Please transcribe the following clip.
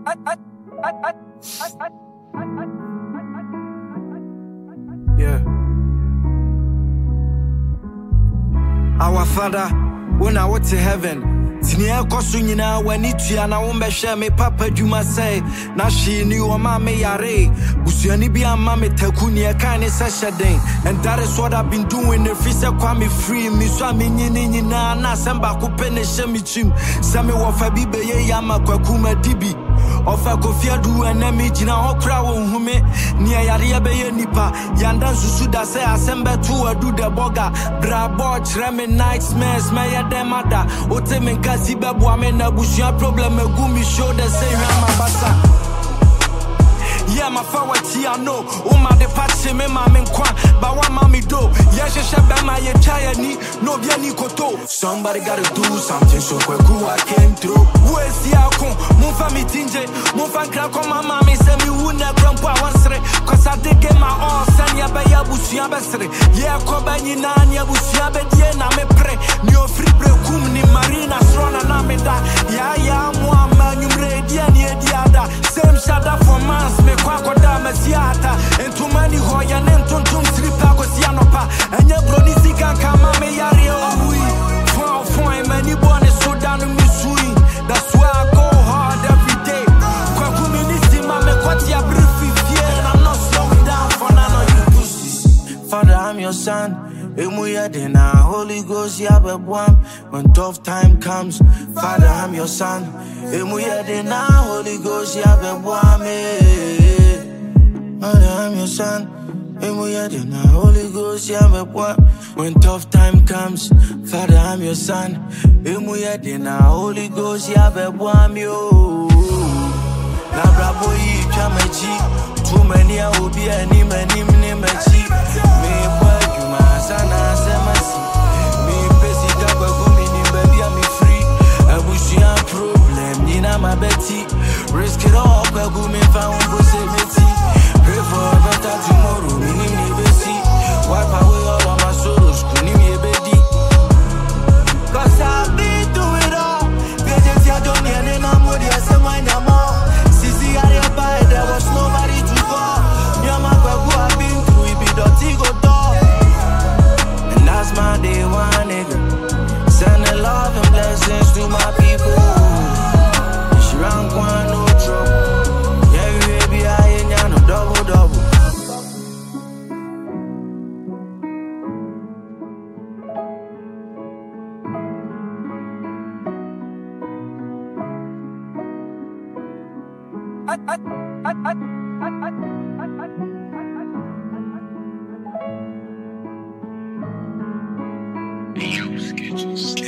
Yeah. Our Father, when I went to heaven, Tinia Kosunina, when Itiana Umbesha, me Papa Juma say, Nashi knew a mame yare, Busiani be a mame Takunia kind of Sashading, and that is what I've been doing. The Fisa Kwame free, Miswami Nina, Samba Kupene Shemichim, Sami Wafabibe Yama Kwakuma Dibi. Ofa kofia du enemi jina hokra wo hume ni ayare be nipa yanda susu da se asembe tu adu de boga brabo chre me nightmares me ya demada ote me kasi bebo ame na busua problem egu mi show the say hama basa. Yeah, my forward I know. My de patch me mama nkwa, but wa mami do. Yeah, she be my chaya ni no bia ni koto. Somebody gotta do something so kweku I came through. Who is the akon? Mon family tinje, mon fan crack on my mommy say me who na grandpa wansre. Cause I did get my all son ya be ya busia besre. Yeah, ko ba ni na nya busia be die na me pre. Ni ofri pre kum ni marina strona na me da. Ya mo amanyumre dia ni ediada. Same shada for months me kwakoda masiata entu mani hoya nentuntum slipa kosianopa enye bronisi kama me yare owi fon many born so down me sui. That's why I go hard every day. Kwa kuminisi mame kwati ya brief fear and I'm not slowing down for none of you pussies. Father, I'm your son. Emuya dena Holy Ghost ya bebwam. When tough time comes, Father, I'm your son. Emuya dena Holy Ghost ya bebwam. Father, I'm your son. Emuya dena Holy Ghost ya bebwam. When tough time comes, Father, I'm your son. Emuya dena Holy Ghost ya bebwam yo. Na brabo yi chamachi. Too many a obi ani mani machi. Me sana semasi me pesi gaba gumi ni baby I'm free abushia problem ni na my betty risk it all kwa gumi found possibility pray for a better tomorrow ni besi wipe away all of my sorrows kuni me bedi cause I've been through it all beje ya don't need na modi asema na mo sisi area by there was nobody to call nyama kwa I've been through it be dirty go that's my day one, nigga. Sending love and blessings to my people. She ran one, no trouble. Yeah, you baby, I ain't no double. You sketches.